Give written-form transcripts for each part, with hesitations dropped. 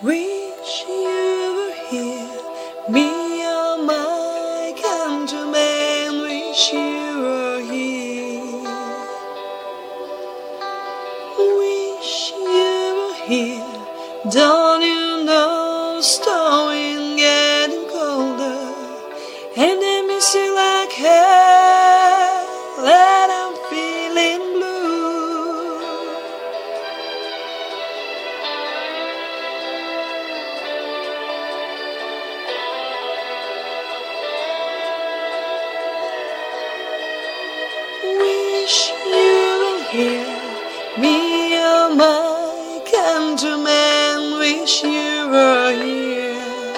Wish you were here, me and my countrymen. Wish you were here. Wish you were here. Don't you know the storm getting colder, and I miss you like hell, and I'm feeling blue. Wish you were here, me and my countrymen. Wish you were here.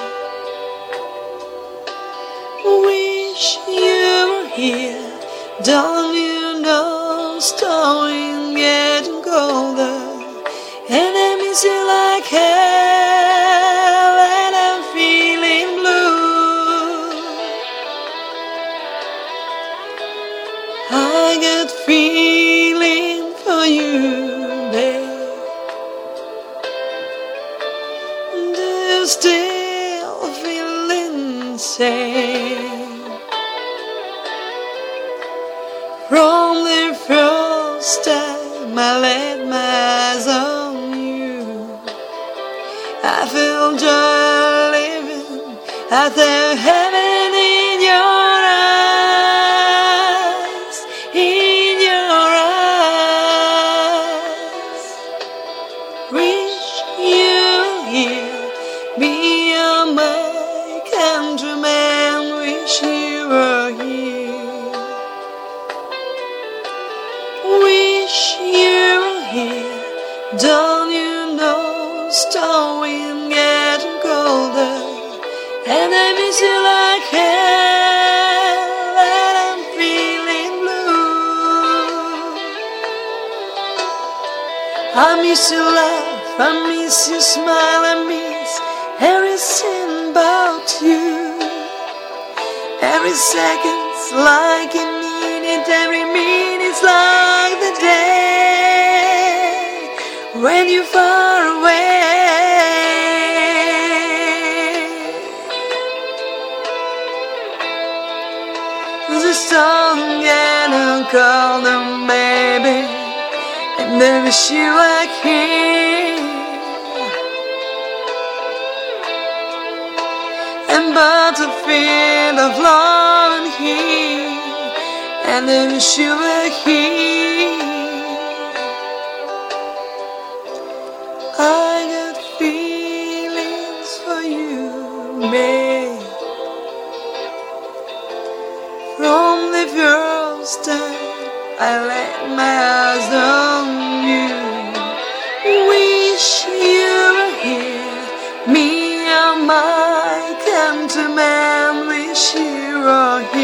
Wish you were here. Don't you know storm getting colder, and I miss you like hell, and I'm feeling blue. I got feeling for you, babe. Do you still feeling same? From the first time I laid my eyes on you, I feel joy living at the heaven in your eyes, in your eyes. Wish you were here, me and my countrymen. Wish you were here. Wish you were here. Don't you know storm getting colder, and I miss you like hell, and I'm feeling blue. I miss your laugh, I miss your smile, I miss everything about you. Every second's like a minute, every minute's like the day when you're far away. The sun getting colder, baby, and then wish you like here. And battlefield of love and here, and then wish you were here. I got feelings for you, babe. From the first time I laid my eyes on you, wish you were here, me and my countrymen. Wish you were here.